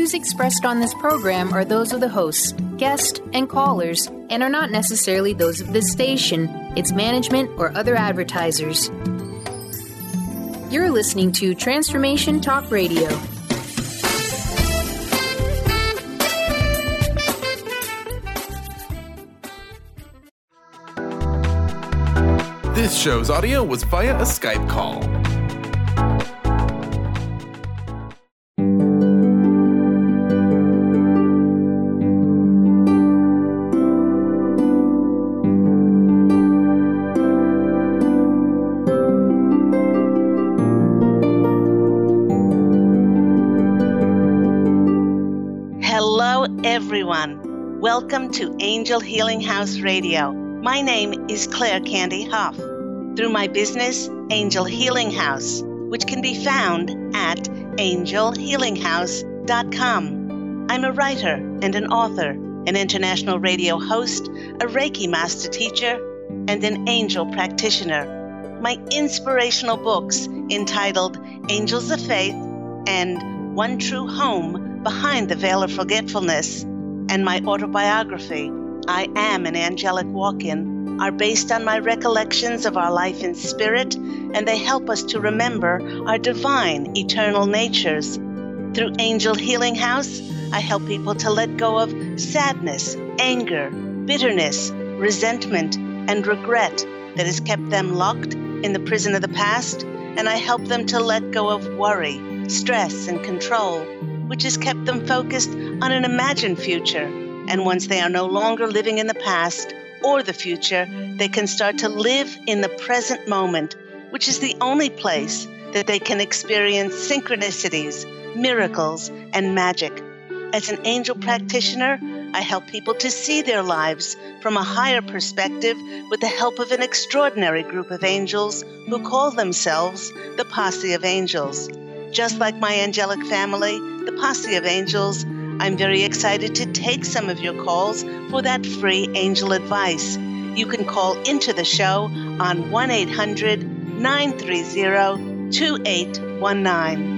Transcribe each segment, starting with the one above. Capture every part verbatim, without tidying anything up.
views expressed on this program are those of the hosts, guests, and callers, and are not necessarily those of this station, its management, or other advertisers. You're listening to Transformation Talk Radio. This show's audio was via a Skype call. Hello, everyone. Welcome to Angel Healing House Radio. My name is Claire Candy Huff. Through my business, Angel Healing House, which can be found at angel healing house dot com. I'm a writer and an author, an international radio host, a Reiki master teacher, and an angel practitioner. My inspirational books entitled Angels of Faith and One True Home Behind the Veil of Forgetfulness, and my autobiography, I Am an Angelic Walk-In, are based on my recollections of our life in spirit, and they help us to remember our divine, eternal natures. Through Angel Healing House, I help people to let go of sadness, anger, bitterness, resentment, and regret that has kept them locked in the prison of the past, and I help them to let go of worry, stress, and control, which has kept them focused on an imagined future. And once they are no longer living in the past or the future, they can start to live in the present moment, which is the only place that they can experience synchronicities, miracles, and magic. As an angel practitioner, I help people to see their lives from a higher perspective with the help of an extraordinary group of angels who call themselves the Posse of Angels. Just like my angelic family, the Posse of Angels, I'm very excited to take some of your calls for that free angel advice. You can call into the show on one eight hundred nine three zero two eight one nine.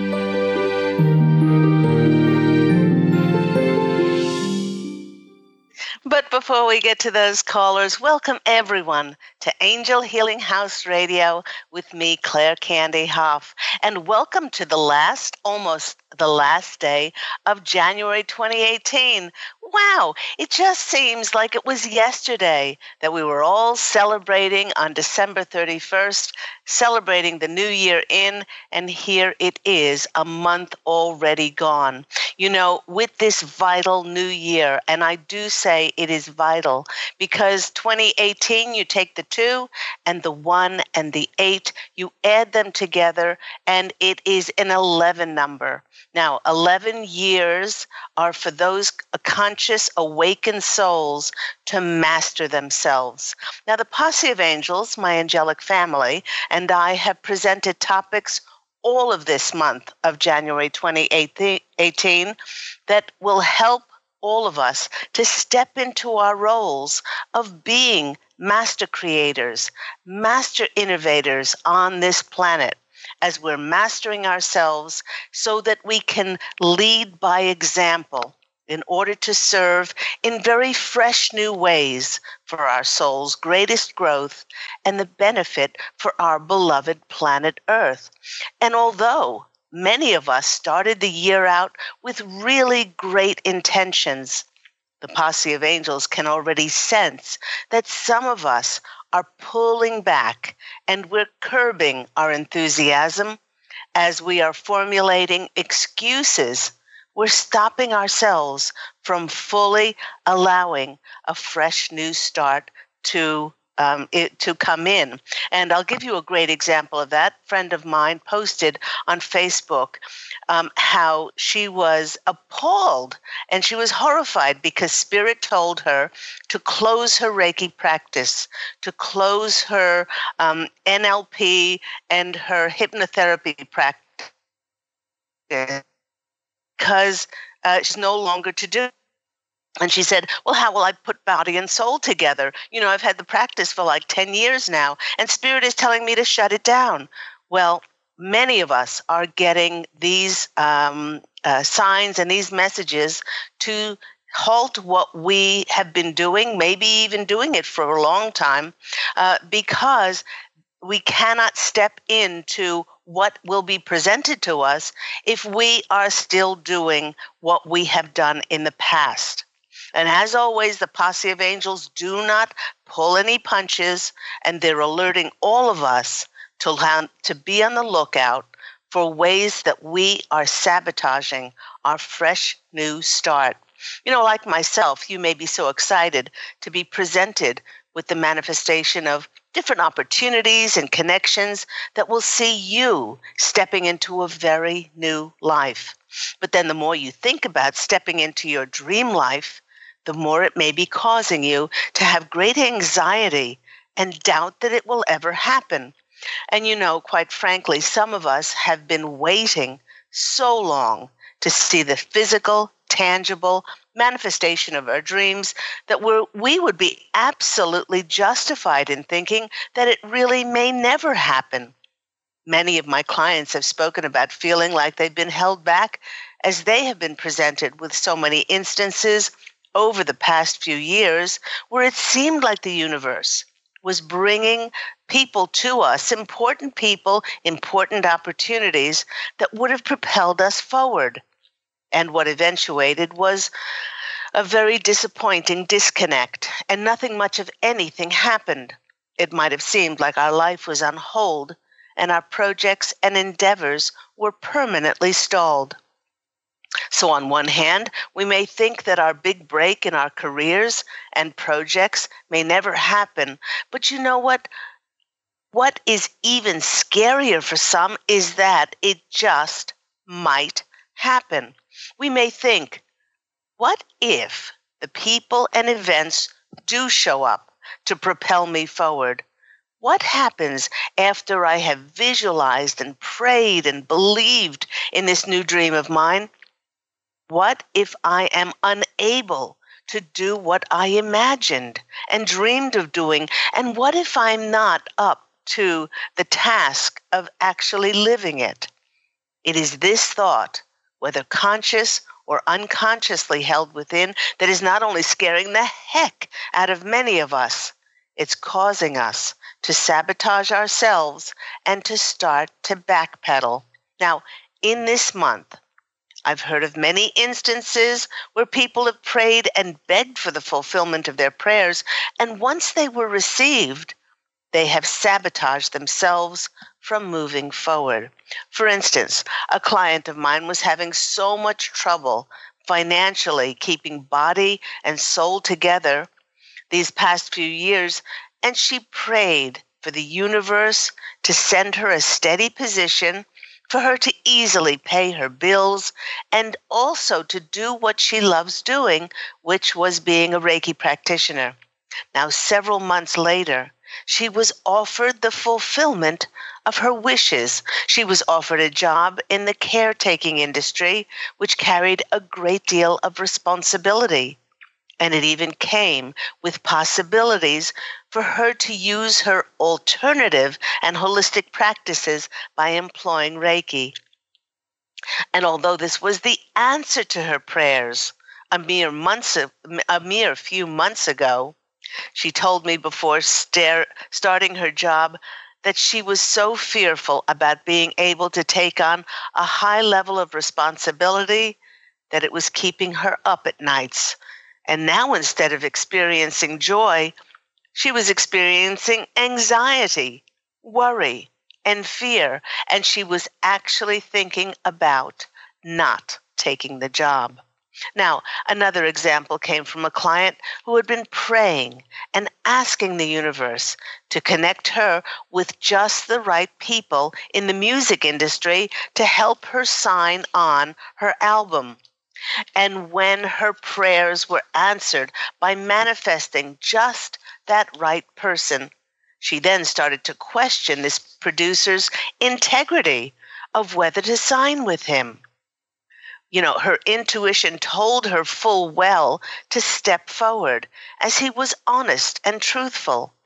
But before we get to those callers, welcome everyone to Angel Healing House Radio with me, Claire Candy Huff. And welcome to the last, almost the last day of January twenty eighteen. Wow, it just seems like it was yesterday that we were all celebrating on December thirty-first, celebrating the new year in, and here it is, a month already gone. You know, with this vital new year, and I do say it is vital because twenty eighteen, you take the two and the one and the eight, you add them together, and it is an eleven number. Now, eleven years are for those conscious, awakened souls to master themselves. Now, the Posse of Angels, my angelic family, and I have presented topics all of this month of January twenty eighteen that will help all of us to step into our roles of being master creators, master innovators on this planet, as we're mastering ourselves so that we can lead by example in order to serve in very fresh new ways for our soul's greatest growth and the benefit for our beloved planet Earth. And although many of us started the year out with really great intentions, the Posse of Angels can already sense that some of us are pulling back and we're curbing our enthusiasm as we are formulating excuses. We're stopping ourselves from fully allowing a fresh new start to um, it, to come in. And I'll give you a great example of that. A friend of mine posted on Facebook um, how she was appalled and she was horrified because Spirit told her to close her Reiki practice, to close her um, N L P and her hypnotherapy practice because uh, she's no longer to do. And she said, well, how will I put body and soul together? You know, I've had the practice for like ten years now, and Spirit is telling me to shut it down. Well, many of us are getting these um, uh, signs and these messages to halt what we have been doing, maybe even doing it for a long time, uh, because we cannot step into what will be presented to us if we are still doing what we have done in the past. And as always, the posse of angels do not pull any punches, and they're alerting all of us to, to be on the lookout for ways that we are sabotaging our fresh new start. You know, like myself, you may be so excited to be presented with the manifestation of different opportunities and connections that will see you stepping into a very new life. But then the more you think about stepping into your dream life, the more it may be causing you to have great anxiety and doubt that it will ever happen. And you know, quite frankly, some of us have been waiting so long to see the physical, tangible manifestation of our dreams that we're, we would be absolutely justified in thinking that it really may never happen. Many of my clients have spoken about feeling like they've been held back as they have been presented with so many instances over the past few years where it seemed like the universe was bringing people to us, important people, important opportunities that would have propelled us forward. And what eventuated was a very disappointing disconnect, and nothing much of anything happened. It might have seemed like our life was on hold, and our projects and endeavors were permanently stalled. So on one hand, we may think that our big break in our careers and projects may never happen, but you know what? What is even scarier for some is that it just might happen. We may think, what if the people and events do show up to propel me forward? What happens after I have visualized and prayed and believed in this new dream of mine? What if I am unable to do what I imagined and dreamed of doing? And what if I'm not up to the task of actually living it? It is this thought, whether conscious or unconsciously held within, that is not only scaring the heck out of many of us, it's causing us to sabotage ourselves and to start to backpedal. Now, in this month, I've heard of many instances where people have prayed and begged for the fulfillment of their prayers, and once they were received, they have sabotaged themselves from moving forward. For instance, a client of mine was having so much trouble financially keeping body and soul together these past few years, and she prayed for the universe to send her a steady position for her to easily pay her bills and also to do what she loves doing, which was being a Reiki practitioner. Now, several months later, she was offered the fulfillment of her wishes. She was offered a job in the caretaking industry, which carried a great deal of responsibility. And it even came with possibilities for her to use her alternative and holistic practices by employing Reiki. And although this was the answer to her prayers a mere months, a mere few months ago, she told me before stare, starting her job that she was so fearful about being able to take on a high level of responsibility that it was keeping her up at nights. And now, instead of experiencing joy, she was experiencing anxiety, worry, and fear, and she was actually thinking about not taking the job. Now, another example came from a client who had been praying and asking the universe to connect her with just the right people in the music industry to help her sign on her album. And when her prayers were answered by manifesting just that right person, she then started to question this producer's integrity of whether to sign with him. You know, her intuition told her full well to step forward as he was honest and truthful.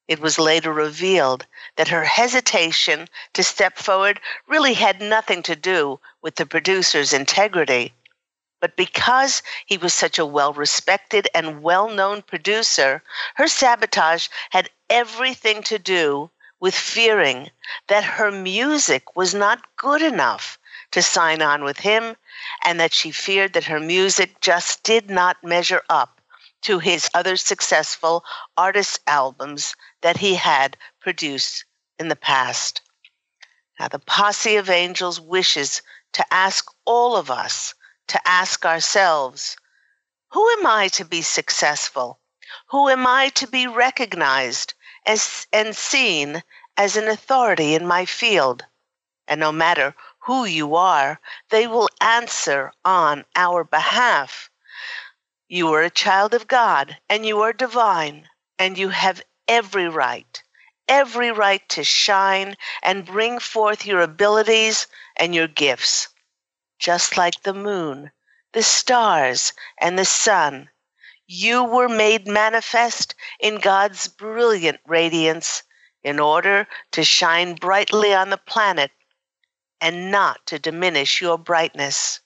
It was later revealed that her hesitation to step forward really had nothing to do with the producer's integrity. But because he was such a well-respected and well-known producer, her sabotage had everything to do with fearing that her music was not good enough to sign on with him, and that she feared that her music just did not measure up to his other successful artist albums that he had produced in the past. Now, the Posse of Angels wishes to ask all of us, to ask ourselves, who am I to be successful? Who am I to be recognized as and seen as an authority in my field? And no matter who you are, they will answer on our behalf. You are a child of God, and you are divine, and you have every right, every right to shine and bring forth your abilities and your gifts. Just like the moon, the stars, and the sun, you were made manifest in God's brilliant radiance in order to shine brightly on the planet and not to diminish your brightness.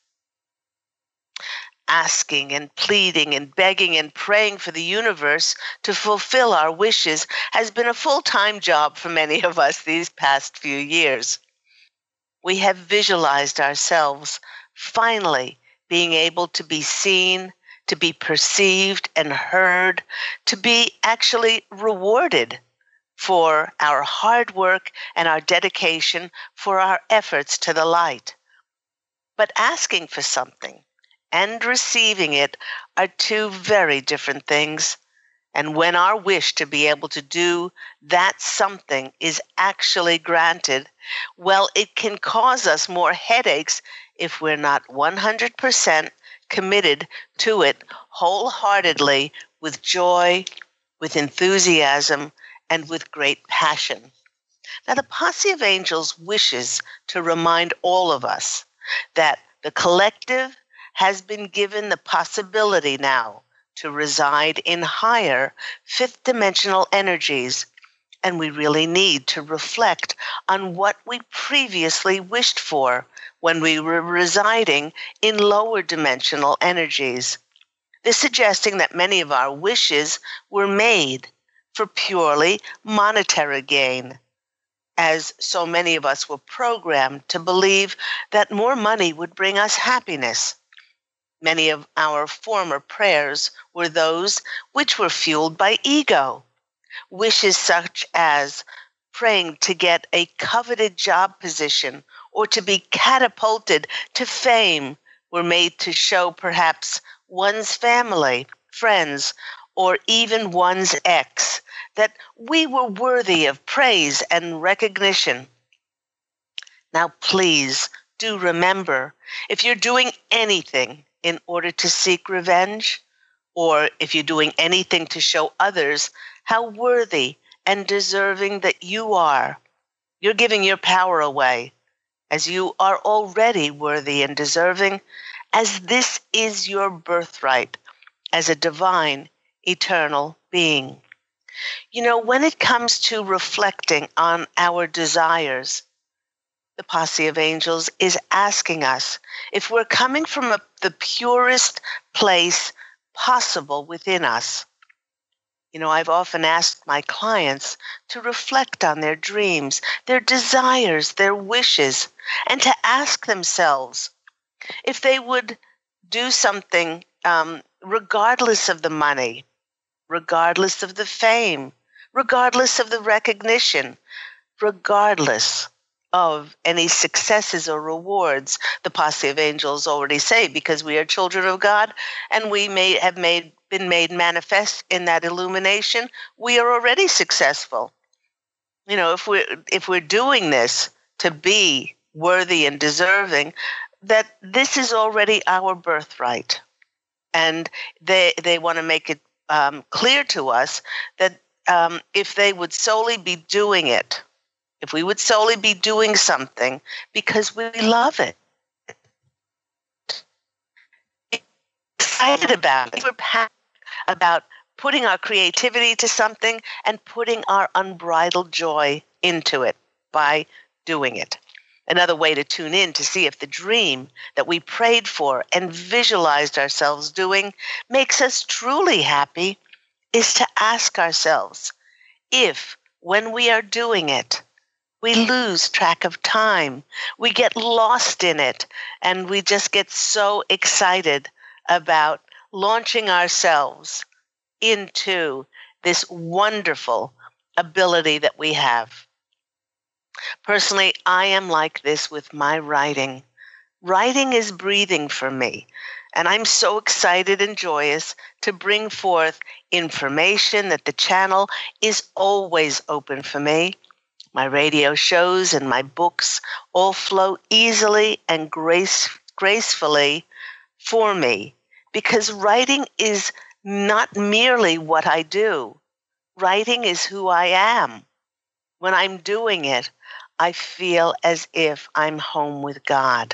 Asking and pleading and begging and praying for the universe to fulfill our wishes has been a full-time job for many of us these past few years. We have visualized ourselves finally being able to be seen, to be perceived and heard, to be actually rewarded for our hard work and our dedication, for our efforts to the light. But asking for something and receiving it are two very different things. And when our wish to be able to do that something is actually granted, well, it can cause us more headaches if we're not one hundred percent committed to it wholeheartedly, with joy, with enthusiasm, and with great passion. Now, the Posse of Angels wishes to remind all of us that the collective has been given the possibility now to reside in higher fifth dimensional energies, and we really need to reflect on what we previously wished for when we were residing in lower dimensional energies. This suggesting that many of our wishes were made for purely monetary gain, as so many of us were programmed to believe that more money would bring us happiness. Many of our former prayers were those which were fueled by ego. Wishes such as praying to get a coveted job position or to be catapulted to fame were made to show perhaps one's family, friends, or even one's ex that we were worthy of praise and recognition. Now, please do remember, if you're doing anything in order to seek revenge, or if you're doing anything to show others how worthy and deserving that you are, you're giving your power away, as you are already worthy and deserving, as this is your birthright as a divine, eternal being. You know, when it comes to reflecting on our desires, the Posse of Angels is asking us if we're coming from a, the purest place possible within us. You know, I've often asked my clients to reflect on their dreams, their desires, their wishes, and to ask themselves if they would do something um, regardless of the money, regardless of the fame, regardless of the recognition, regardless of any successes or rewards. The Posse of Angels already say, because we are children of God and we may have made been made manifest in that illumination, we are already successful. You know, if we're if we're doing this to be worthy and deserving, that this is already our birthright. And they they want to make it um, clear to us that um, if they would solely be doing it, if we would solely be doing something because we love it, excited about it, we're passionate about putting our creativity to something and putting our unbridled joy into it by doing it. Another way to tune in to see if the dream that we prayed for and visualized ourselves doing makes us truly happy is to ask ourselves if, when we are doing it, we lose track of time, we get lost in it, and we just get so excited about launching ourselves into this wonderful ability that we have. Personally, I am like this with my writing. Writing is breathing for me, and I'm so excited and joyous to bring forth information that the channel is always open for me. My radio shows and my books all flow easily and grace, gracefully for me, because writing is not merely what I do. Writing is who I am. When I'm doing it, I feel as if I'm home with God.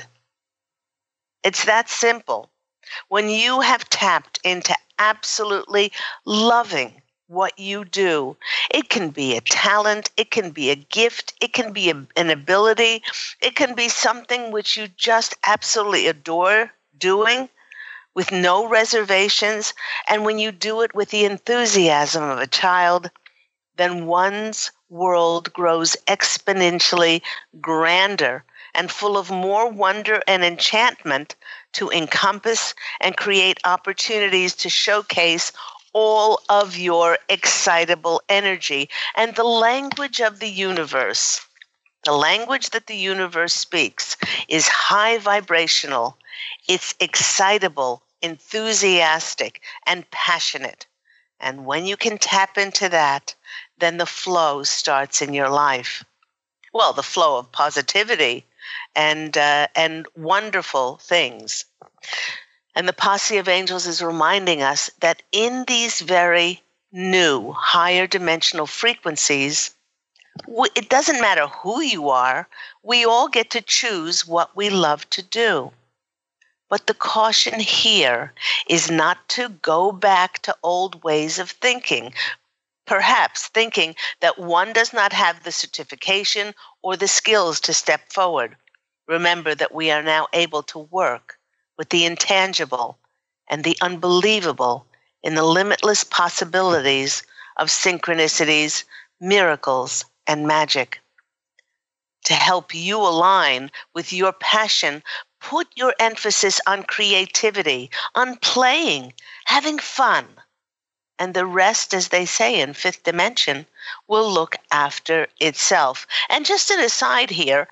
It's that simple. When you have tapped into absolutely loving what you do, it can be a talent, it can be a gift, it can be a, an ability, it can be something which you just absolutely adore doing with no reservations. And when you do it with the enthusiasm of a child, then one's world grows exponentially grander and full of more wonder and enchantment to encompass and create opportunities to showcase all of your excitable energy. And the language of the universe, the language that the universe speaks, is high vibrational. It's excitable, enthusiastic, and passionate. And when you can tap into that, then the flow starts in your life. Well, the flow of positivity and uh, and wonderful things. And the Posse of Angels is reminding us that in these very new, higher dimensional frequencies, it doesn't matter who you are, we all get to choose what we love to do. But the caution here is not to go back to old ways of thinking, perhaps thinking that one does not have the certification or the skills to step forward. Remember that we are now able to work with the intangible and the unbelievable in the limitless possibilities of synchronicities, miracles, and magic. To help you align with your passion, put your emphasis on creativity, on playing, having fun. And the rest, as they say in Fifth Dimension, will look after itself. And just an aside here,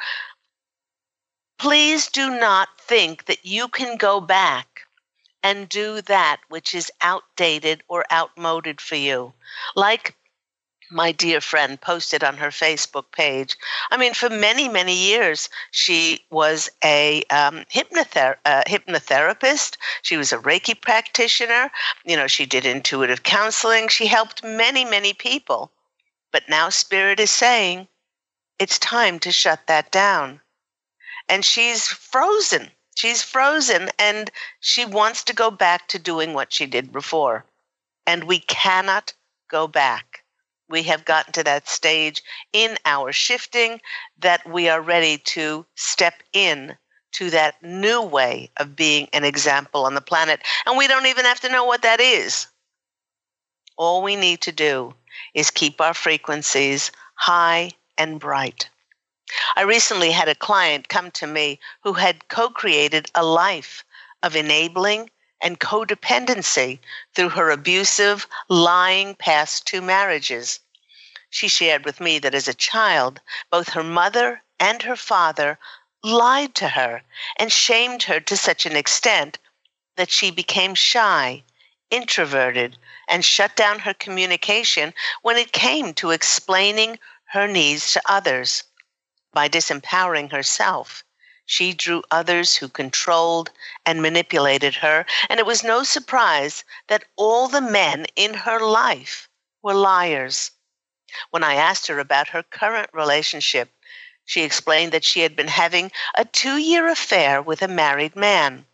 please do not think that you can go back and do that which is outdated or outmoded for you. Like my dear friend posted on her Facebook page. I mean, for many, many years, she was a um, hypnother- uh, hypnotherapist. She was a Reiki practitioner. You know, she did intuitive counseling. She helped many, many people. But now Spirit is saying, it's time to shut that down. And she's frozen. She's frozen, and she wants to go back to doing what she did before. And we cannot go back. We have gotten to that stage in our shifting that we are ready to step in to that new way of being an example on the planet. And we don't even have to know what that is. All we need to do is keep our frequencies high and bright. I recently had a client come to me who had co-created a life of enabling and codependency through her abusive, lying past two marriages. She shared with me that as a child, both her mother and her father lied to her and shamed her to such an extent that she became shy, introverted, and shut down her communication when it came to explaining her needs to others. By disempowering herself, she drew others who controlled and manipulated her, and it was no surprise that all the men in her life were liars. When I asked her about her current relationship, she explained that she had been having a two-year affair with a married man.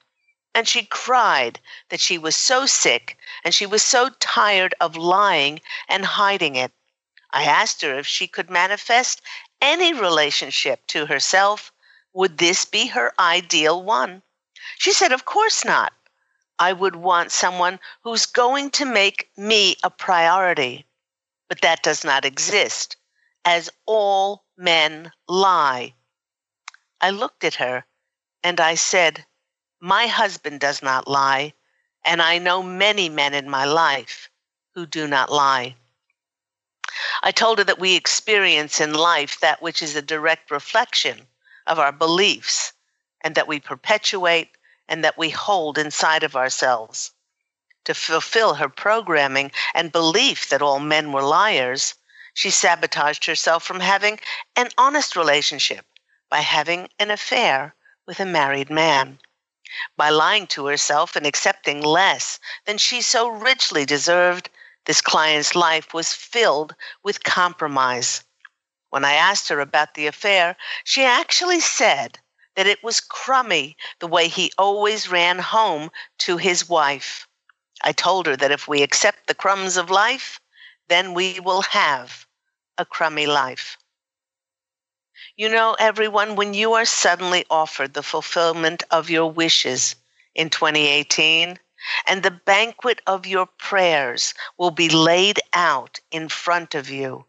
And she cried that she was so sick and she was so tired of lying and hiding it. I asked her if she could manifest any relationship to herself. Would this be her ideal one? She said, of course not. I would want someone who's going to make me a priority. But that does not exist, as all men lie. I looked at her and I said, my husband does not lie, and I know many men in my life who do not lie. I told her that we experience in life that which is a direct reflection of our beliefs, and that we perpetuate and that we hold inside of ourselves. To fulfill her programming and belief that all men were liars, she sabotaged herself from having an honest relationship by having an affair with a married man. By lying to herself and accepting less than she so richly deserved, this client's life was filled with compromise. When I asked her about the affair, she actually said that it was crummy the way he always ran home to his wife. I told her that if we accept the crumbs of life, then we will have a crummy life. You know, everyone, when you are suddenly offered the fulfillment of your wishes in twenty eighteen, and the banquet of your prayers will be laid out in front of you,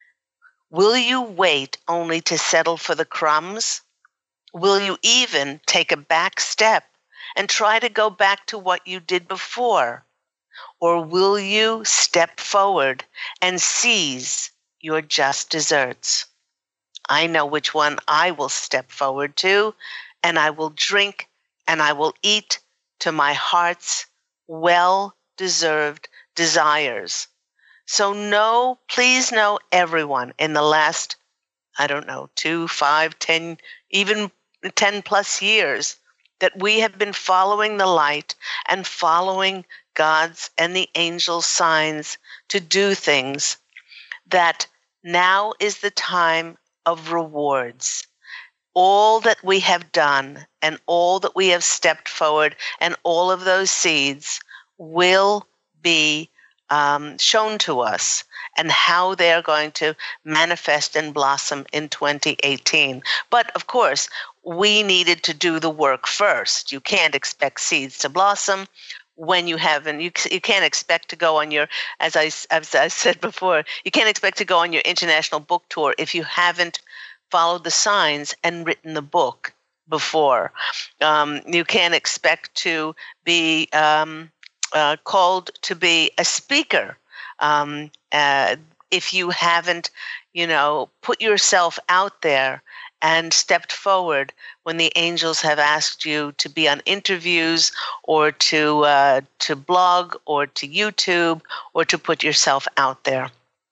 will you wait only to settle for the crumbs? Will you even take a back step and try to go back to what you did before? Or will you step forward and seize your just desserts? I know which one I will step forward to, and I will drink and I will eat to my heart's well-deserved desires. So know, please know, everyone, in the last, I don't know, two, five, ten, even ten plus years, that we have been following the light and following God's and the angels' signs to do things, that now is the time of rewards. All that we have done and all that we have stepped forward and all of those seeds will be um, shown to us, and how they are going to manifest and blossom in twenty eighteen. But of course, we needed to do the work first. You can't expect seeds to blossom when you haven't, you, you can't expect to go on your, as I, as I said before, you can't expect to go on your international book tour if you haven't followed the signs and written the book before. Um, you can't expect to be um, uh, called to be a speaker um, uh, if you haven't, you know, put yourself out there and stepped forward when the angels have asked you to be on interviews or to uh, to blog or to YouTube or to put yourself out there.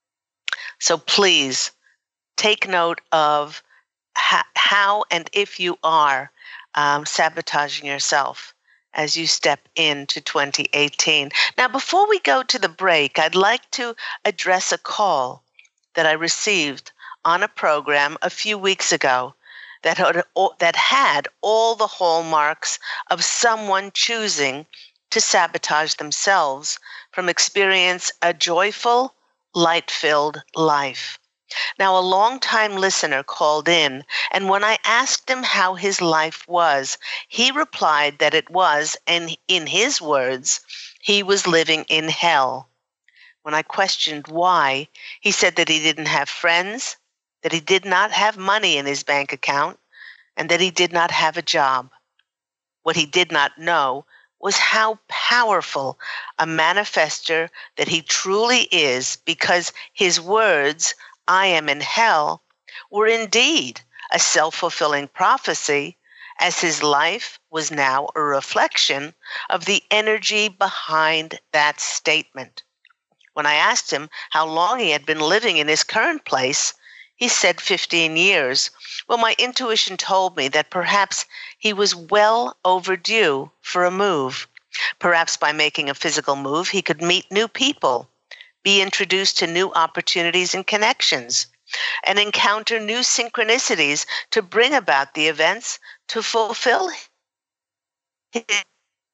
So please take note of ha- how and if you are um, sabotaging yourself as you step into twenty eighteen. Now, before we go to the break, I'd like to address a call that I received on a program a few weeks ago that had, that had all the hallmarks of someone choosing to sabotage themselves from experience a joyful, light-filled life. Now, a longtime listener called in, and when I asked him how his life was, he replied that it was, and in his words, he was living in hell. When I questioned why, he said that he didn't have friends, that he did not have money in his bank account, and that he did not have a job. What he did not know was how powerful a manifester that he truly is, because his words, "I am in hell," were indeed a self-fulfilling prophecy, as his life was now a reflection of the energy behind that statement. When I asked him how long he had been living in his current place, he said fifteen years. Well, my intuition told me that perhaps he was well overdue for a move. Perhaps by making a physical move, he could meet new people, be introduced to new opportunities and connections, and encounter new synchronicities to bring about the events to fulfill his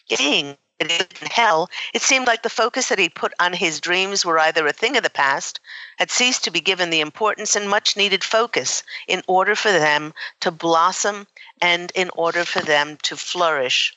in hell, it seemed like the focus that he put on his dreams were either a thing of the past, had ceased to be given the importance and much needed focus in order for them to blossom and in order for them to flourish.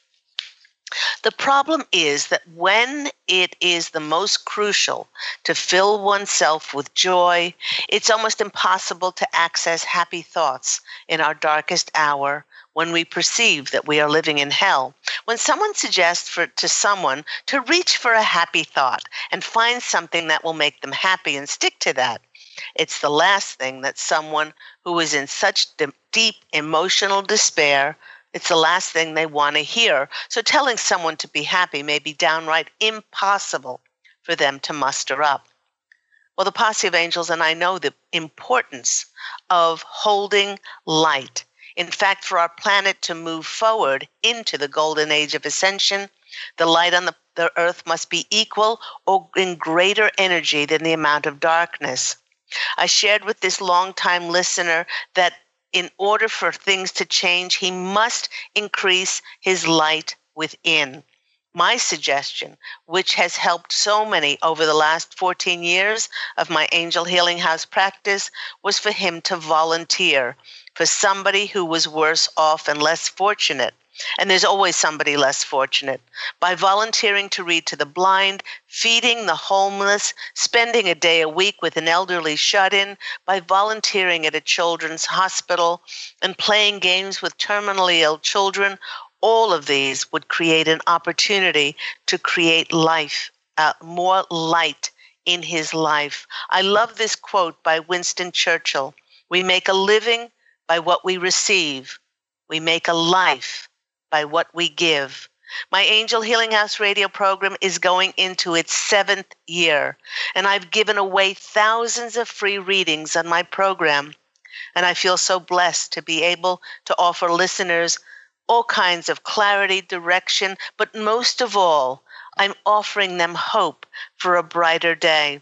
The problem is that when it is the most crucial to fill oneself with joy, it's almost impossible to access happy thoughts in our darkest hour when we perceive that we are living in hell. When someone suggests for, to someone to reach for a happy thought and find something that will make them happy and stick to that, it's the last thing that someone who is in such de- deep emotional despair, it's the last thing they want to hear. So telling someone to be happy may be downright impossible for them to muster up. Well, the Posse of Angels and I know the importance of holding light. In fact, for our planet to move forward into the golden age of ascension, the light on the, the earth must be equal or in greater energy than the amount of darkness. I shared with this longtime listener that in order for things to change, he must increase his light within. My suggestion, which has helped so many over the last fourteen years of my Angel Healing House practice, was for him to volunteer for somebody who was worse off and less fortunate. And there's always somebody less fortunate. By volunteering to read to the blind, feeding the homeless, spending a day a week with an elderly shut-in, by volunteering at a children's hospital, and playing games with terminally ill children, all of these would create an opportunity to create life, uh, more light in his life. I love this quote by Winston Churchill. We make a living by what we receive. We make a life by what we give. My Angel Healing House radio program is going into its seventh year, and I've given away thousands of free readings on my program. And I feel so blessed to be able to offer listeners all kinds of clarity, direction, but most of all, I'm offering them hope for a brighter day.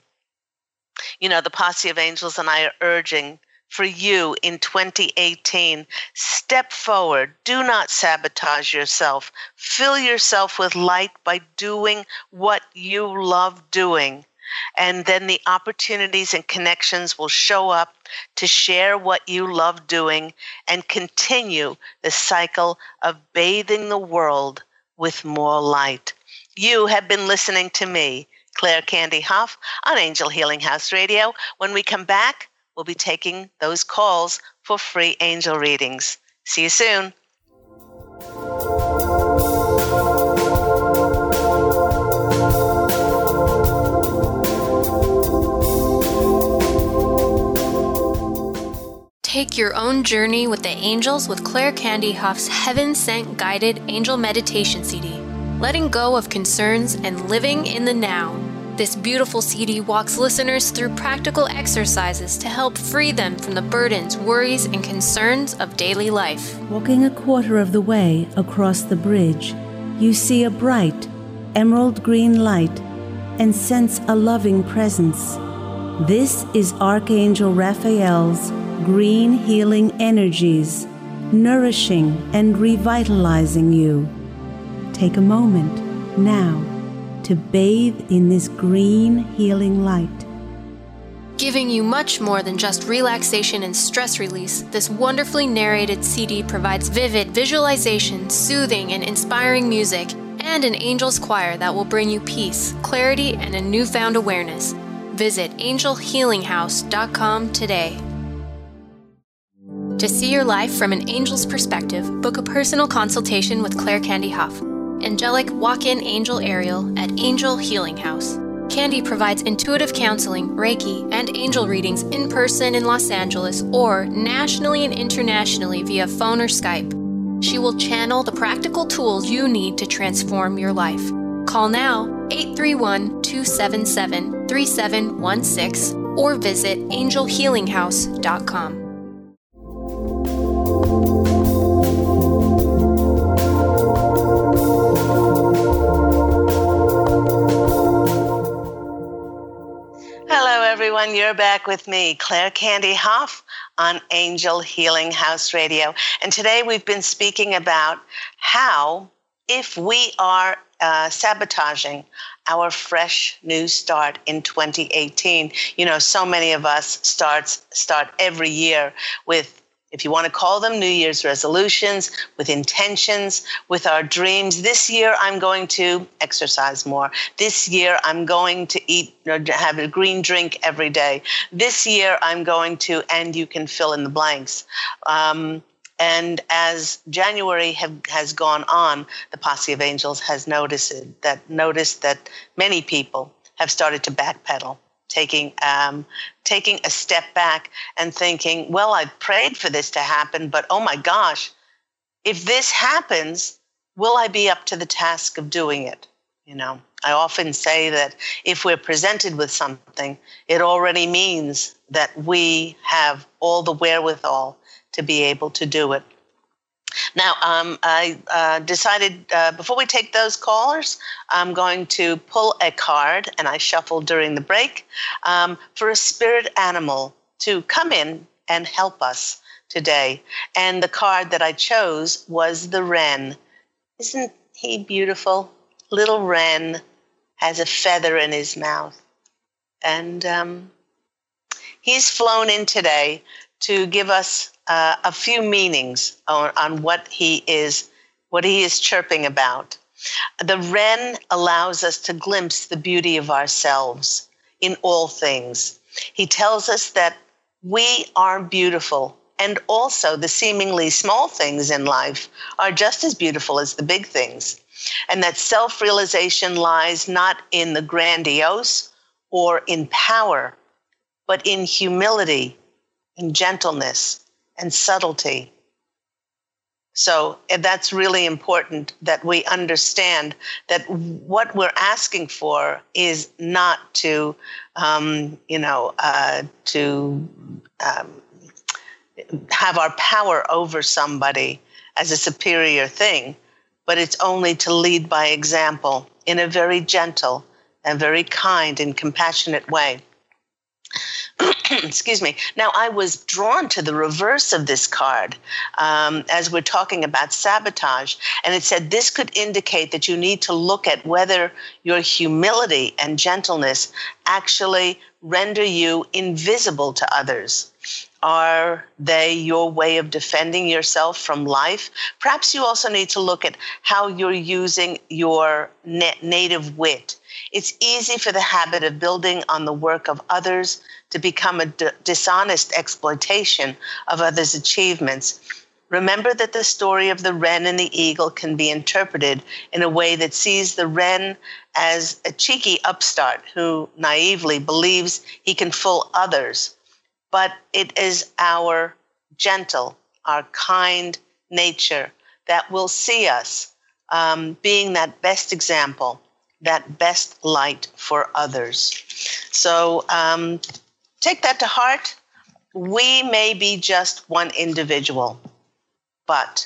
You know, the Posse of Angels and I are urging for you in twenty eighteen, step forward. Do not sabotage yourself. Fill yourself with light by doing what you love doing. And then the opportunities and connections will show up to share what you love doing and continue the cycle of bathing the world with more light. You have been listening to me, Claire Candy Hough, on Angel Healing House Radio. When we come back, we'll be taking those calls for free angel readings. See you soon. Take your own journey with the angels with Claire Candy Hough's Heaven Sent Guided Angel Meditation C D, letting go of concerns and living in the now. This beautiful C D walks listeners through practical exercises to help free them from the burdens, worries, and concerns of daily life. Walking a quarter of the way across the bridge, you see a bright, emerald green light and sense a loving presence. This is Archangel Raphael's green healing energies, nourishing and revitalizing you. Take a moment now to bathe in this green healing light. Giving you much more than just relaxation and stress release, this wonderfully narrated C D provides vivid visualization, soothing and inspiring music, and an angel's choir that will bring you peace, clarity, and a newfound awareness. Visit angel healing house dot com today. To see your life from an angel's perspective, book a personal consultation with Claire Candy Hough, Angelic Walk-In Angel Ariel at Angel Healing House. Candy provides intuitive counseling, Reiki, and angel readings in person in Los Angeles or nationally and internationally via phone or Skype. She will channel the practical tools you need to transform your life. Call now, eight three one, two seven seven, three seven one six, or visit angel healing house dot com. Hello, everyone. You're back with me, Claire Candy Hough, on Angel Healing House Radio. And today we've been speaking about how if we are uh, sabotaging our fresh new start in twenty eighteen. You know, so many of us starts start every year with, if you want to call them New Year's resolutions, with intentions, with our dreams. This year, I'm going to exercise more. This year, I'm going to eat or have a green drink every day. This year, I'm going to, and you can fill in the blanks. Um, and as January have, has gone on, the Posse of Angels has noticed that noticed that many people have started to backpedal. Taking um, taking a step back and thinking, well, I prayed for this to happen, but oh my gosh, if this happens, will I be up to the task of doing it? You know, I often say that if we're presented with something, it already means that we have all the wherewithal to be able to do it. Now, um, I uh, decided uh, before we take those callers, I'm going to pull a card, and I shuffled during the break, um, for a spirit animal to come in and help us today. And the card that I chose was the wren. Isn't he beautiful? Little wren has a feather in his mouth. And um, he's flown in today to give us uh, a few meanings on, on what he is, what he is chirping about. The wren allows us to glimpse the beauty of ourselves in all things. He tells us that we are beautiful, and also the seemingly small things in life are just as beautiful as the big things, and that self-realization lies not in the grandiose or in power, but in humility, in gentleness, and subtlety. So that's really important, that we understand that what we're asking for is not to, um, you know, uh, to um, have our power over somebody as a superior thing, but it's only to lead by example in a very gentle and very kind and compassionate way. Excuse me. Now, I was drawn to the reverse of this card um, as we're talking about sabotage. And it said this could indicate that you need to look at whether your humility and gentleness actually render you invisible to others. Are they your way of defending yourself from life? Perhaps you also need to look at how you're using your na- native wit. It's easy for the habit of building on the work of others to become a d- dishonest exploitation of others' achievements. Remember that the story of the wren and the eagle can be interpreted in a way that sees the wren as a cheeky upstart who naively believes he can fool others. But it is our gentle, our kind nature that will see us um, being that best example, that best light for others. So um, take that to heart. We may be just one individual, but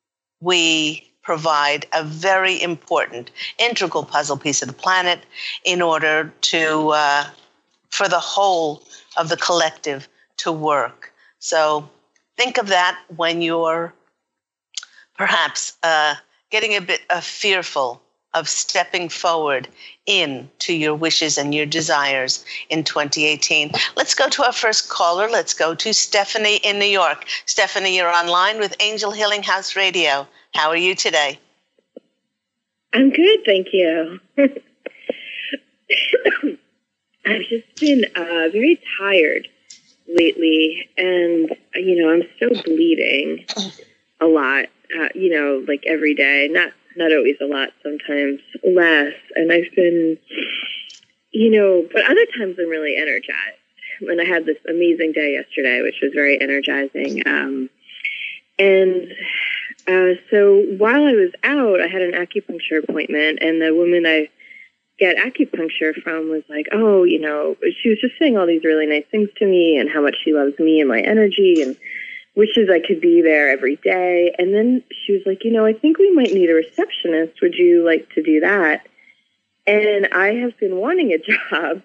we provide a very important, integral puzzle piece of the planet in order to, uh, for the whole of the collective to work. So think of that when you're perhaps uh, getting a bit uh, fearful of stepping forward into your wishes and your desires in twenty eighteen. Let's go to our first caller. Let's go to Stephanie in New York. Stephanie, you're online with Angel Healing House Radio. How are you today? I'm good, thank you. I've just been uh, very tired lately, and, you know, I'm still bleeding a lot, uh, you know, like every day. Not not always a lot, sometimes less. And I've been, you know, but other times I'm really energized. And I had this amazing day yesterday, which was very energizing. Um, and uh, so while I was out, I had an acupuncture appointment, and the woman I get acupuncture from was like, oh, you know, she was just saying all these really nice things to me and how much she loves me and my energy and wishes I could be there every day. And then she was like, you know, I think we might need a receptionist. Would you like to do that? And I have been wanting a job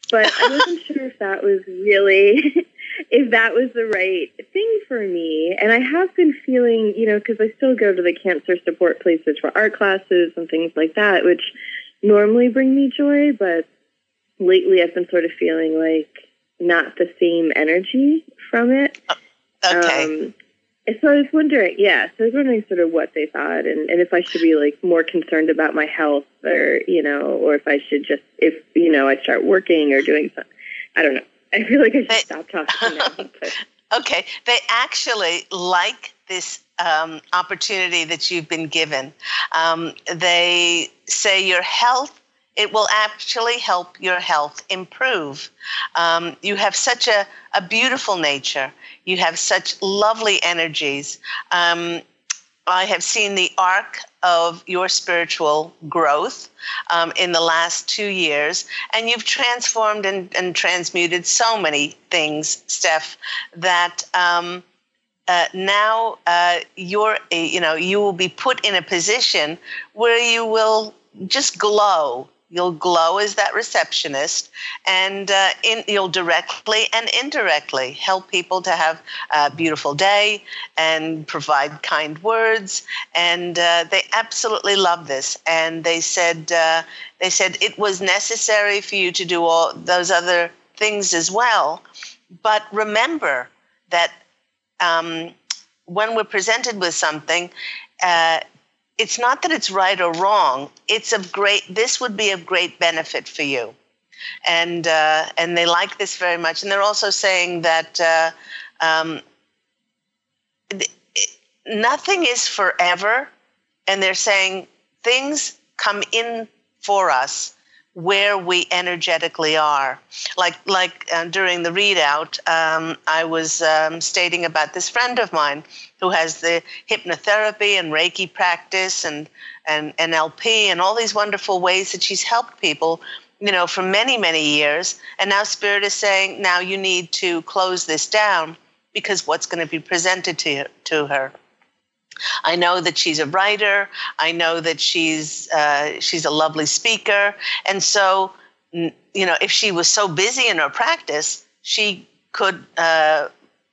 but I wasn't sure if that was really, if that was the right thing for me. And I have been feeling, you know, because I still go to the cancer support places for art classes and things like that, which normally bring me joy, but lately I've been sort of feeling like not the same energy from it. Okay. Um, and so I was wondering, yeah, so I was wondering sort of what they thought and, and if I should be like more concerned about my health or, you know, or if I should just, if, you know, I start working or doing something. I don't know. I feel like I should they, stop talking now. But. Okay. They actually like this um, opportunity that you've been given. Um, they say your health, it will actually help your health improve. Um, you have such a, a beautiful nature. You have such lovely energies. Um, I have seen the arc of your spiritual growth um, in the last two years, and you've transformed and, and transmuted so many things, Steph, that um, uh, now uh, you're, you know, you will be put in a position where you will just glow. You'll glow as that receptionist, and uh, in, you'll directly and indirectly help people to have a beautiful day and provide kind words. And uh, they absolutely love this. And they said uh, they said it was necessary for you to do all those other things as well. But remember that um, when we're presented with something, uh, it's not that it's right or wrong. It's of great, this would be of great benefit for you. And uh, and they like this very much. And they're also saying that uh, um, it, nothing is forever. And they're saying things come in for us where we energetically are. Like like uh, during the readout, um, I was um, stating about this friend of mine who has the hypnotherapy and Reiki practice and, and N L P and all these wonderful ways that she's helped people, you know, for many, many years. And now Spirit is saying, now you need to close this down because what's going to be presented to, to her. I know that she's a writer. I know that she's uh, she's a lovely speaker. And so, you know, if she was so busy in her practice, she could uh,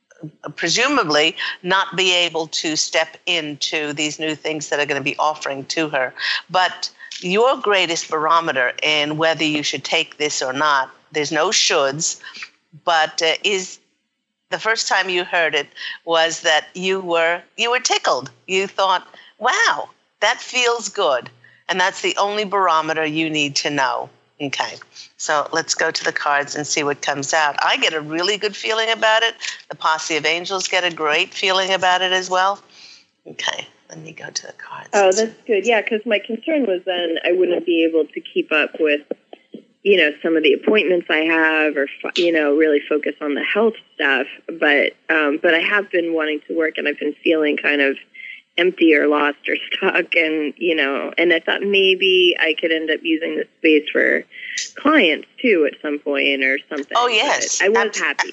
presumably not be able to step into these new things that are going to be offering to her. But your greatest barometer in whether you should take this or not, there's no shoulds, but uh, is the first time you heard it was that you were you were tickled. You thought, wow, that feels good. And that's the only barometer you need to know. Okay, so let's go to the cards and see what comes out. I get a really good feeling about it. The Posse of Angels get a great feeling about it as well. Okay, let me go to the cards. Oh, that's good. Yeah, because my concern was then I wouldn't be able to keep up with, you know, some of the appointments I have or, you know, really focus on the health stuff. But um, but I have been wanting to work and I've been feeling kind of empty or lost or stuck. And, you know, and I thought maybe I could end up using this space for clients too at some point or something. Oh, yes. But I was Abs- happy.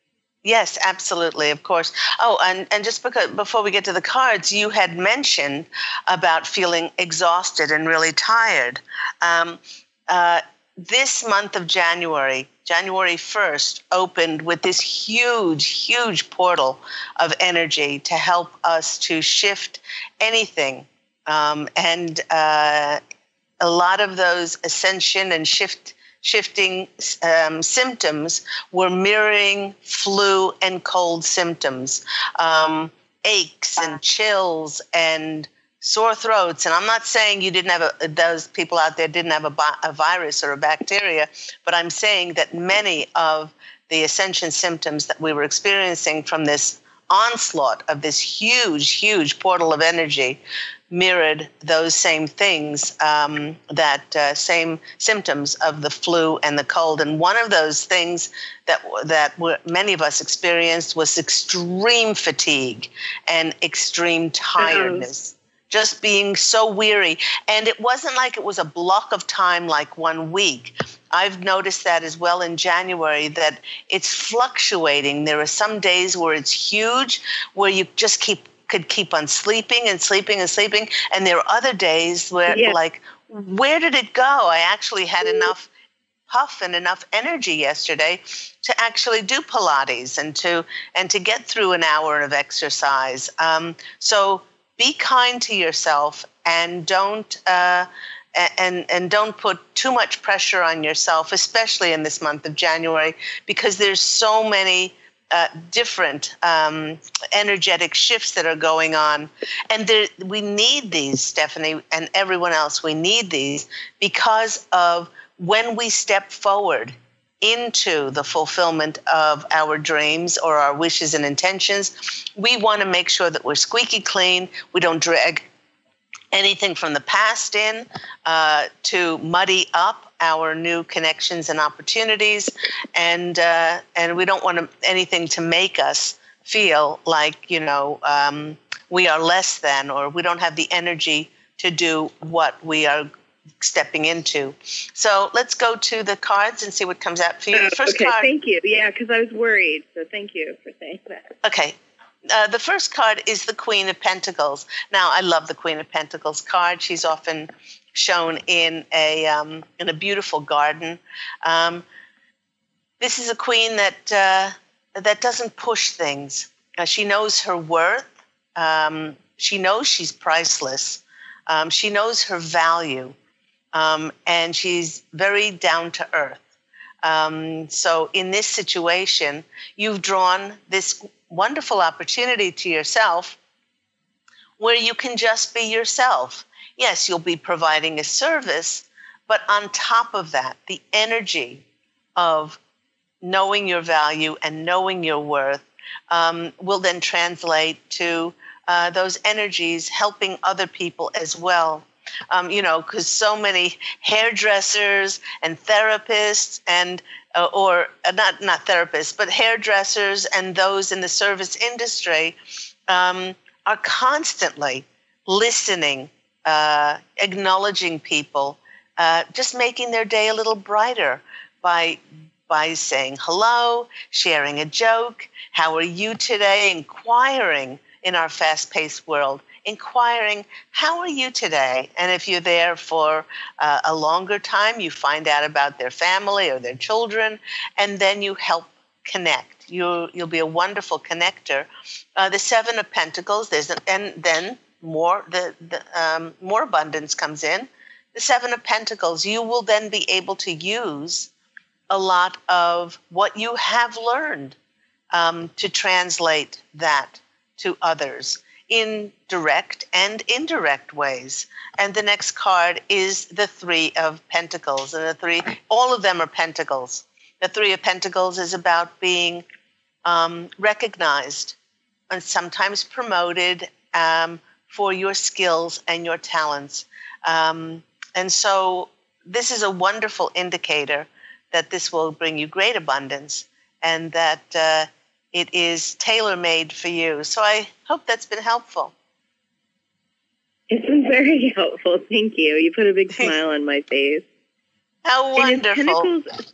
Yes, absolutely, of course. Oh, and, and just because before we get to the cards, you had mentioned about feeling exhausted and really tired. Um, uh, This month of January, January first, opened with this huge, huge portal of energy to help us to shift anything. Um, and uh, a lot of those ascension and shift shifting um, symptoms were mirroring flu and cold symptoms, um, aches and chills and sore throats. And I'm not saying you didn't have a, those people out there didn't have a, a virus or a bacteria, but I'm saying that many of the ascension symptoms that we were experiencing from this onslaught of this huge, huge portal of energy mirrored those same things, um, that uh, same symptoms of the flu and the cold. And one of those things that that were, many of us experienced was extreme fatigue and extreme tiredness. Uh-oh. Just being so weary. And it wasn't like it was a block of time like one week. I've noticed that as well in January, that it's fluctuating. There are some days where it's huge, where you just keep could keep on sleeping and sleeping and sleeping. And there are other days where, yeah. like, where did it go? I actually had enough puff and enough energy yesterday to actually do Pilates and to and to get through an hour of exercise. Um, so be kind to yourself and don't uh, and and don't put too much pressure on yourself, especially in this month of January, because there's so many uh, different um, energetic shifts that are going on, and there, we need these, Stephanie, and everyone else. We need these because of when we step forward into the fulfillment of our dreams or our wishes and intentions, we want to make sure that we're squeaky clean. We don't drag anything from the past in uh, to muddy up our new connections and opportunities. And uh, and we don't want to, anything to make us feel like, you know, um, we are less than, or we don't have the energy to do what we are stepping into. So let's go to the cards and see what comes out for you. Oh, First okay, card. thank you. Yeah, because I was worried. So thank you for saying that. Okay. Uh, the first card is the Queen of Pentacles. Now, I love the Queen of Pentacles card. She's often shown in a um, in a beautiful garden. Um, this is a queen that uh, that doesn't push things. Uh, she knows her worth. Um, she knows she's priceless. Um, she knows her value. Um, and she's very down to earth. Um, so in this situation, you've drawn this wonderful opportunity to yourself where you can just be yourself. Yes, you'll be providing a service, but on top of that, the energy of knowing your value and knowing your worth um, will then translate to uh, those energies helping other people as well. Um, you know, because so many hairdressers and therapists and uh, or uh, not not therapists, but hairdressers and those in the service industry um, are constantly listening, uh, acknowledging people, uh, just making their day a little brighter by by saying hello, sharing a joke, how are you today, inquiring in our fast-paced world. Inquiring, how are you today? And if you're there for uh, a longer time, you find out about their family or their children, and then you help connect. You'll, you'll be a wonderful connector. Uh, the Seven of Pentacles, there's an, and then more, the, the um, more abundance comes in. The Seven of Pentacles, you will then be able to use a lot of what you have learned um, to translate that to others in direct and indirect ways. And the next card is the Three of Pentacles. And the three, all of them are pentacles. The Three of Pentacles is about being um, recognized and sometimes promoted um, for your skills and your talents. Um, and so this is a wonderful indicator that this will bring you great abundance and that uh, it is tailor-made for you. So I hope that's been helpful. It's been very helpful. Thank you. You put a big smile on my face. How wonderful. Pentacles...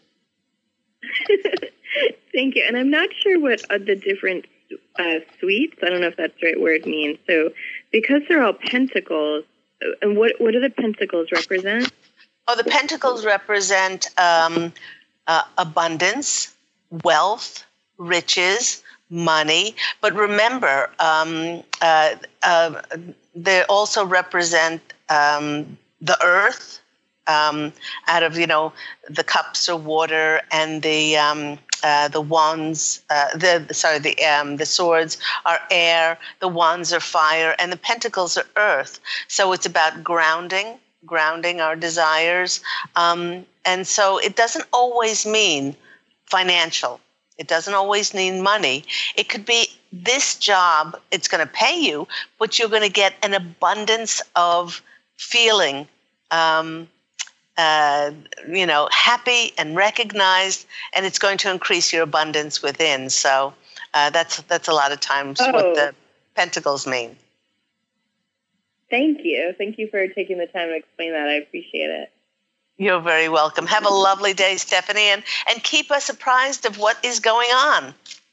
Thank you. And I'm not sure what uh, the different uh, suites, I don't know if that's the right word, means. So because they're all pentacles, and what, what do the pentacles represent? Oh, the pentacles represent um, uh, abundance, wealth, riches, money. But remember, um, uh, uh, they also represent um, the earth. Um, out of, you know, the cups are water, and the um, uh, the wands, uh, the sorry, the um, the swords are air, the wands are fire, and the pentacles are earth. So it's about grounding, grounding our desires, um, and so it doesn't always mean financial. It doesn't always mean money. It could be this job, it's going to pay you, but you're going to get an abundance of feeling, um, uh, you know, happy and recognized, and it's going to increase your abundance within. So uh, that's that's a lot of times oh. what the pentacles mean. Thank you. Thank you for taking the time to explain that. I appreciate it. You're very welcome. Have a lovely day, Stephanie, and, and keep us apprised of what is going on.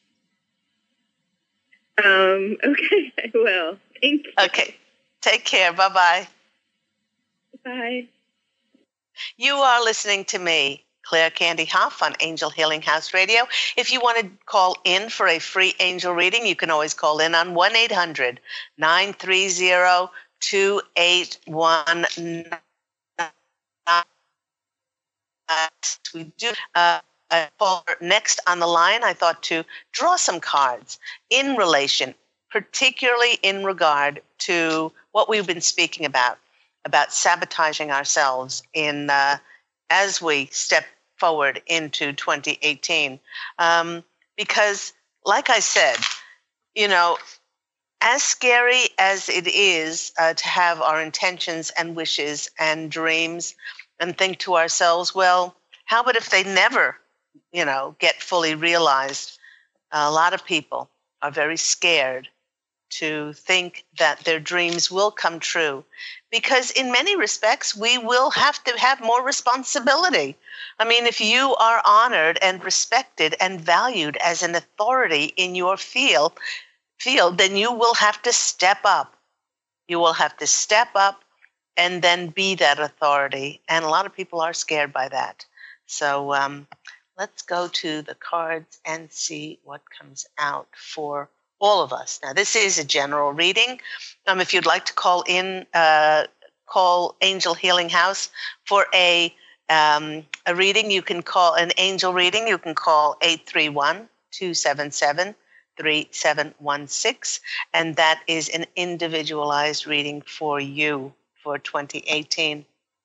Um, okay, I will. Thank you. Okay. Take care. Bye-bye. Bye. You are listening to me, Claire Candy Hough on Angel Healing House Radio. If you want to call in for a free angel reading, you can always call in on one eight hundred nine three zero two eight one nine. We do uh, a caller next on the line. I thought to draw some cards in relation, particularly in regard to what we've been speaking about, about sabotaging ourselves in uh, as we step forward into twenty eighteen. Um, because, like I said, you know, as scary as it is uh, to have our intentions and wishes and dreams and think to ourselves, well, how about if they never, you know, get fully realized? A lot of people are very scared to think that their dreams will come true because in many respects, we will have to have more responsibility. I mean, if you are honored and respected and valued as an authority in your field, field, then you will have to step up. You will have to step up and then be that authority. And a lot of people are scared by that. So um, let's go to the cards and see what comes out for all of us. Now, this is a general reading. Um, if you'd like to call in, uh, call Angel Healing House for a um, a reading, you can call an angel reading. You can call eight three one, two seven seven, three seven one six, and that is an individualized reading for you for twenty eighteen.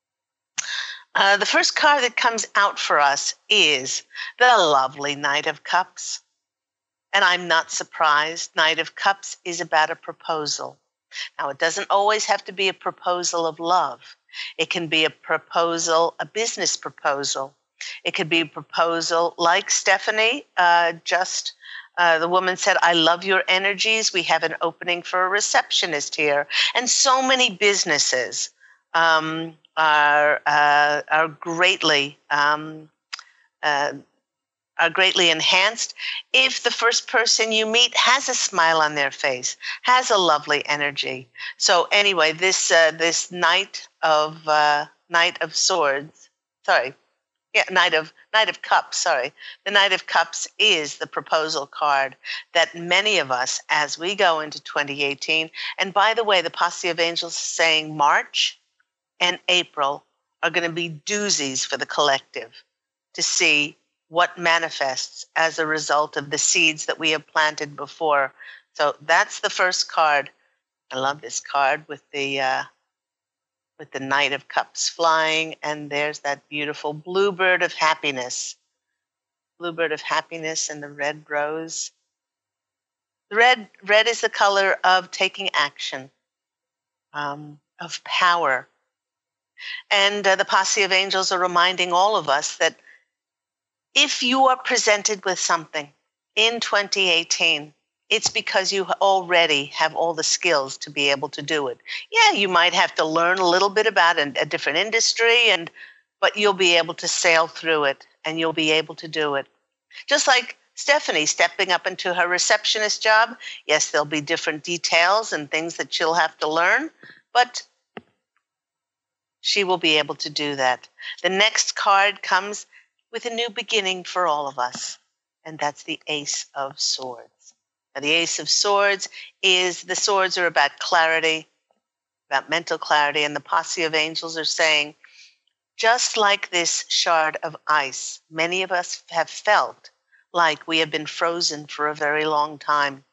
Uh, the first card that comes out for us is the lovely Knight of Cups. And I'm not surprised. Knight of Cups is about a proposal. Now, it doesn't always have to be a proposal of love. It can be a proposal, a business proposal. It could be a proposal like Stephanie, uh, just uh, the woman said, I love your energies. We have an opening for a receptionist here. And so many businesses um, are, uh, are greatly um, uh, are greatly enhanced if the first person you meet has a smile on their face, has a lovely energy. So anyway, this uh, this Knight of uh, Knight of Swords, sorry, yeah, Knight of Knight of Cups, sorry, the Knight of Cups is the proposal card that many of us, as we go into twenty eighteen, and by the way, the Posse of Angels is saying March and April are going to be doozies for the collective to see what manifests as a result of the seeds that we have planted before. So that's the first card. I love this card with the uh, with the Knight of Cups flying, and there's that beautiful bluebird of happiness. Bluebird of happiness and the red rose. The red, red is the color of taking action, um, of power. And uh, the Posse of Angels are reminding all of us that if you are presented with something in twenty eighteen, it's because you already have all the skills to be able to do it. Yeah, you might have to learn a little bit about a, a different industry, and but you'll be able to sail through it, and you'll be able to do it. Just like Stephanie stepping up into her receptionist job, yes, there'll be different details and things that she'll have to learn, but she will be able to do that. The next card comes with a new beginning for all of us, and that's the Ace of Swords. Now, the Ace of Swords is, the swords are about clarity, about mental clarity, and the Posse of Angels are saying, just like this shard of ice, many of us have felt like we have been frozen for a very long time.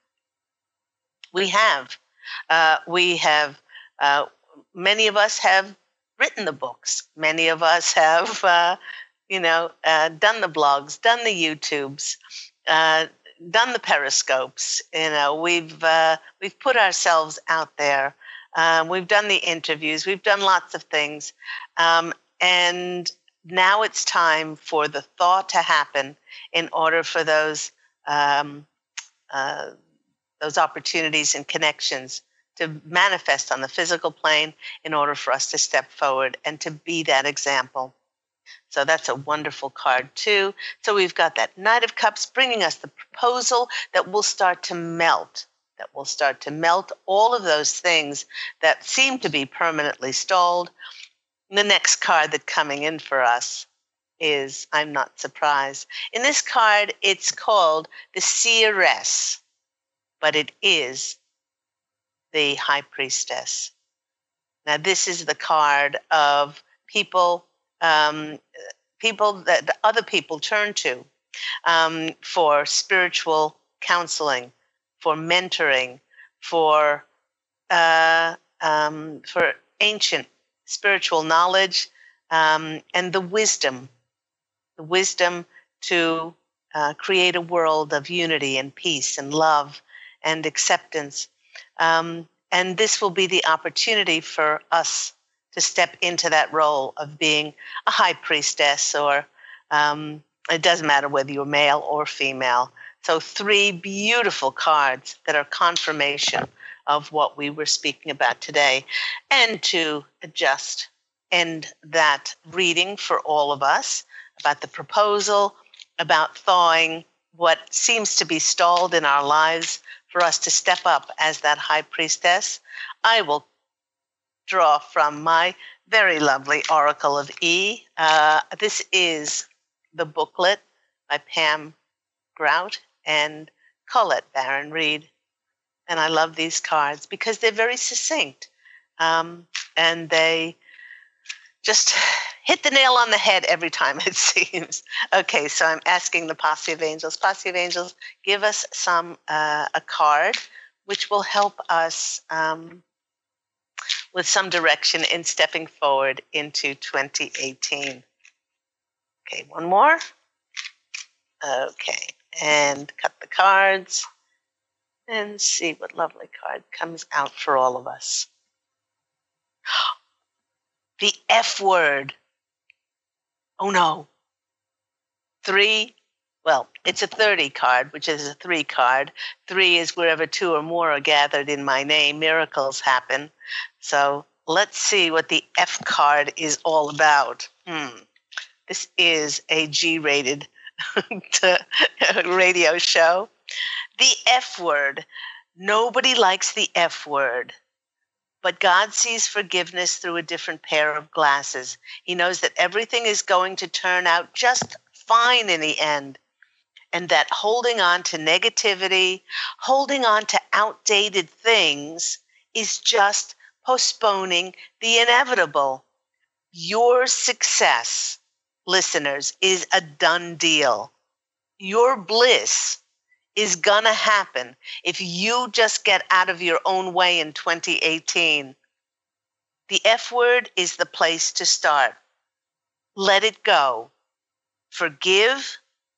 We have. Uh, we have, uh, many of us have written the books. Many of us have uh, you know, uh, done the blogs, done the YouTubes, uh, done the Periscopes. You know, we've uh, we've put ourselves out there. Um, we've done the interviews. We've done lots of things, um, and now it's time for the thaw to happen in order for those um, uh, those opportunities and connections to manifest on the physical plane in order for us to step forward and to be that example. So that's a wonderful card too. So we've got that Knight of Cups bringing us the proposal that will start to melt, that will start to melt all of those things that seem to be permanently stalled. The next card that's coming in for us is, I'm not surprised. In this card, it's called the Seeress, but it is the High Priestess. Now, this is the card of people, um, people that other people turn to um, for spiritual counseling, for mentoring, for uh, um, for ancient spiritual knowledge, um, and the wisdom, the wisdom to uh, create a world of unity and peace and love and acceptance. Um, and this will be the opportunity for us to step into that role of being a high priestess, or um, it doesn't matter whether you're male or female. So three beautiful cards that are confirmation of what we were speaking about today. And to just end that reading for all of us about the proposal, about thawing what seems to be stalled in our lives for us to step up as that high priestess, I will draw from my very lovely Oracle of E. Uh, this is the booklet by Pam Grout and Colette Baron Reed. And I love these cards because they're very succinct. Um, and they just hit the nail on the head every time, it seems. Okay, so I'm asking the Posse of Angels. Posse of Angels, give us some uh, a card which will help us um, with some direction in stepping forward into twenty eighteen. Okay, one more. Okay, and cut the cards and see what lovely card comes out for all of us. The F word. Oh no. Three, well, it's a thirty card, which is a three card. Three is wherever two or more are gathered in my name, miracles happen. So let's see what the F card is all about. Hmm. This is a G-rated radio show. The F word. Nobody likes the F word. But God sees forgiveness through a different pair of glasses. He knows that everything is going to turn out just fine in the end. And that holding on to negativity, holding on to outdated things is just postponing the inevitable. Your success, listeners, is a done deal. Your bliss is going to happen if you just get out of your own way in twenty eighteen. The F word is the place to start. Let it go. Forgive.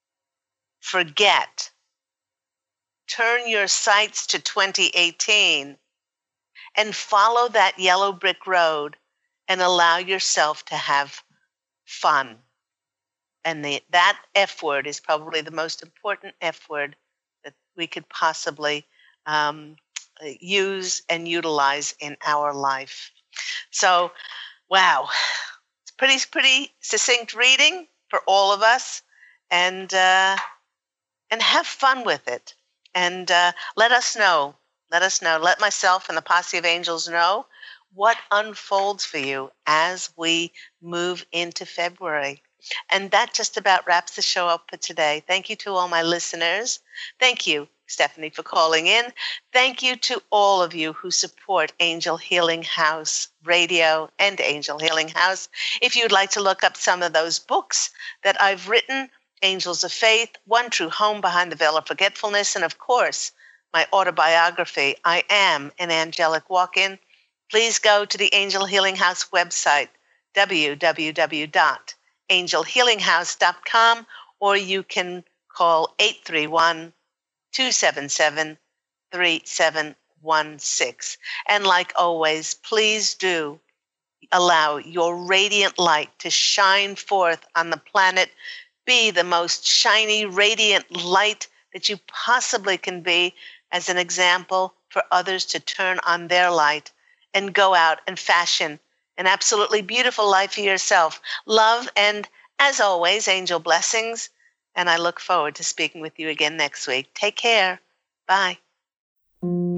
Forget. Turn your sights to twenty eighteen and follow that yellow brick road and allow yourself to have fun. And the, that F word is probably the most important F word that we could possibly um, use and utilize in our life. So, wow, it's pretty, pretty succinct reading for all of us, and uh, and have fun with it. And uh, let us know, let us know, let myself and the Posse of Angels know what unfolds for you as we move into February. And that just about wraps the show up for today. Thank you to all my listeners. Thank you, Stephanie, for calling in. Thank you to all of you who support Angel Healing House Radio and Angel Healing House. If you'd like to look up some of those books that I've written, Angels of Faith, One True Home Behind the Veil of Forgetfulness, and of course, my autobiography, I Am an Angelic Walk-In, please go to the Angel Healing House website, w w w dot angel healing house dot com, or you can call eight three one, two seven seven, three seven one six. And like always, please do allow your radiant light to shine forth on the planet. Be the most shiny, radiant light that you possibly can be, as an example for others to turn on their light and go out and fashion an absolutely beautiful life for yourself. Love and, as always, angel blessings. And I look forward to speaking with you again next week. Take care. Bye.